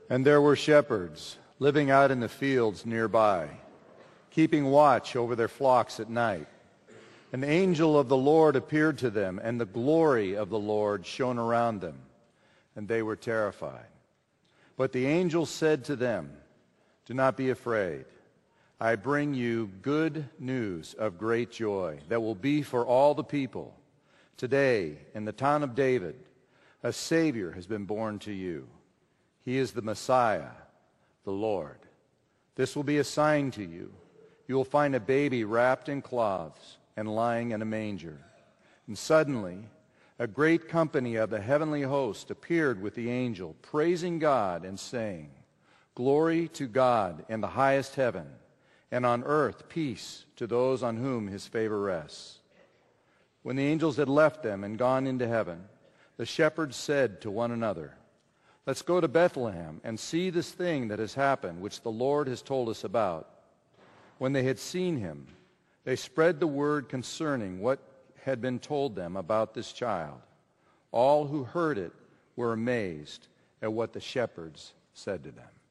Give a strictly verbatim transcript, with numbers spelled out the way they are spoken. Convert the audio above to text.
And there were shepherds living out in the fields nearby, keeping watch over their flocks at night. An angel of the Lord appeared to them, and the glory of the Lord shone around them, and they were terrified. But the angel said to them, "Do not be afraid. I bring you good news of great joy that will be for all the people. Today, in the town of David, a Savior has been born to you. He is the Messiah, the Lord. This will be a sign to you. You will find a baby wrapped in cloths and lying in a manger." And suddenly, a great company of the heavenly host appeared with the angel, praising God and saying, "Glory to God in the highest heaven, and on earth peace to those on whom his favor rests." When the angels had left them and gone into heaven, the shepherds said to one another, "Let's go to Bethlehem and see this thing that has happened, which the Lord has told us about." When they had seen him, they spread the word concerning what had been told them about this child. All who heard it were amazed at what the shepherds said to them.